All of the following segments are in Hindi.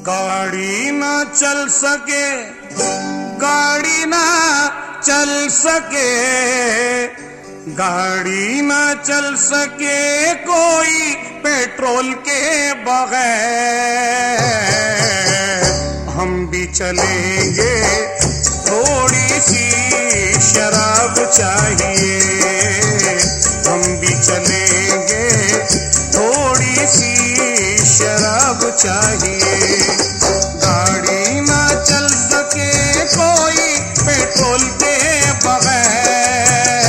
गाड़ी ना चल सके, गाड़ी ना चल सके, गाड़ी ना चल सके कोई पेट्रोल के बगैर। हम भी चलेंगे, थोड़ी सी शराब चाहिए। हम भी चलेंगे, थोड़ी सी शराब चाहिए। गाड़ी ना चल सके कोई पेट्रोल के बगैर।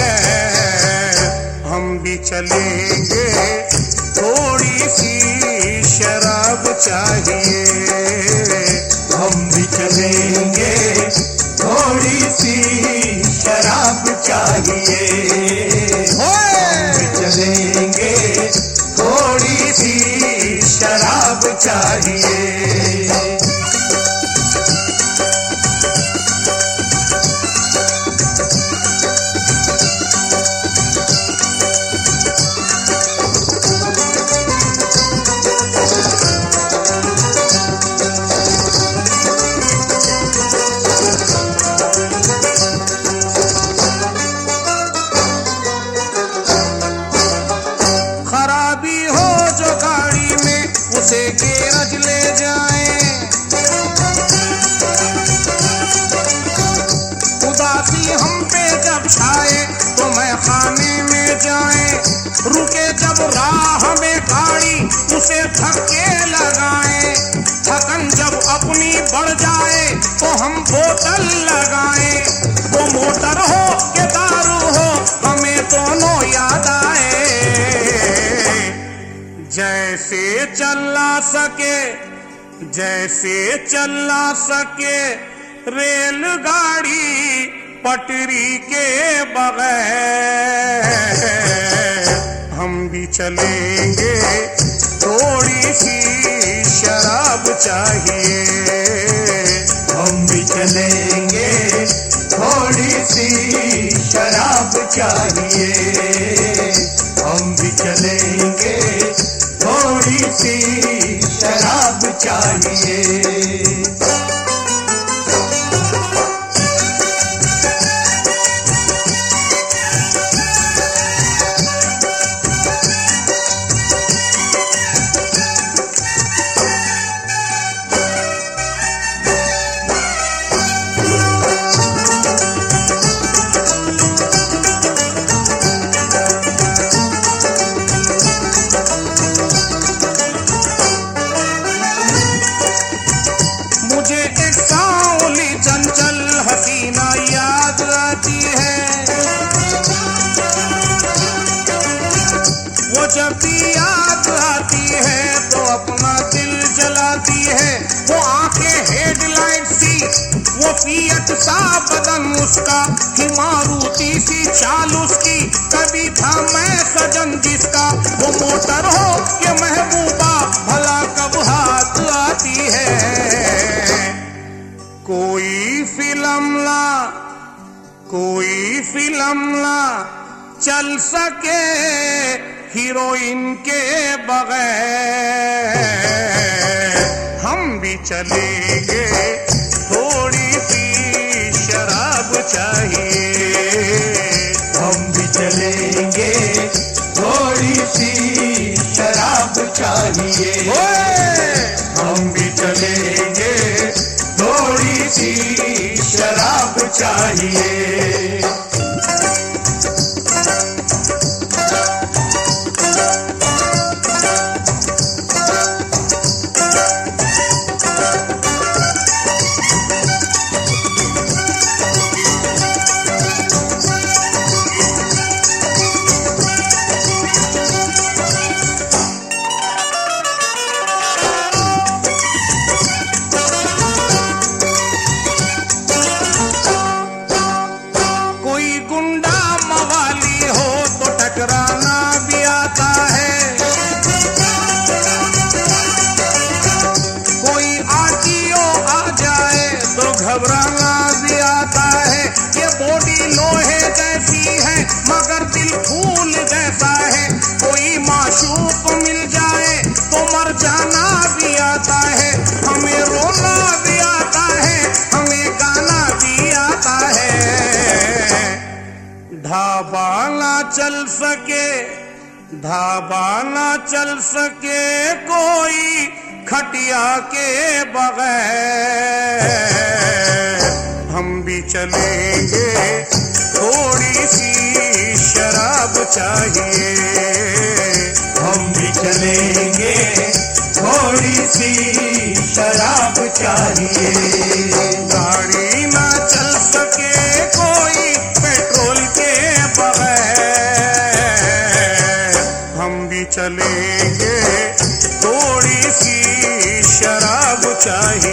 हम भी चलेंगे, थोड़ी सी शराब चाहिए। हम भी चलेंगे, थोड़ी सी शराब चाहिए। हम भी चलेंगे, थोड़ी सी शराब चाहिए। गैराज ले जाए, उदासी हम पे जब छाए तो मैं खाने में जाए। रुके जब राह में गाड़ी उसे धक्के लगाए। थकन जब अपनी बढ़ जाए तो हम बोतल लगाए। वो मोटर हो के दारू हो हमें दोनों याद आए। जैसे चला सके, जैसे चला सके रेलगाड़ी पटरी के बगैर। हम भी चलेंगे, थोड़ी सी शराब चाहिए। हम भी चलेंगे, थोड़ी सी शराब चाहिए। हम भी चलेंगे, थोड़ी सी शराब चाहिए। हसीना याद आती है, वो जब भी याद आती है तो अपना दिल जलाती है। वो आंखें हेडलाइट सी, वो फिएट सा बदन उसका, कि मारुति सी चाल उसकी। कभी था मैं सजन जिसका, वो मोटर हो के महबूबा भला कब हाथ आती है। कोई फिल्म ला, कोई फिल्म ला चल सके हीरोइन के बगैर। हम भी चलेंगे, थोड़ी सी शराब चाहिए। हम भी चलेंगे, थोड़ी सी शराब चाहिए। हम भी चलेंगे, थोड़ी सी शराब चाहिए। चल सके, ढाबा ना चल सके कोई खटिया के बगैर। हम भी चलेंगे, थोड़ी सी शराब चाहिए। हम भी चलेंगे, थोड़ी सी शराब चाहिए। गाड़ी ना चल सके कोई पेट्रोल के बगैर। हम भी चलेंगे, थोड़ी सी शराब चाहिए।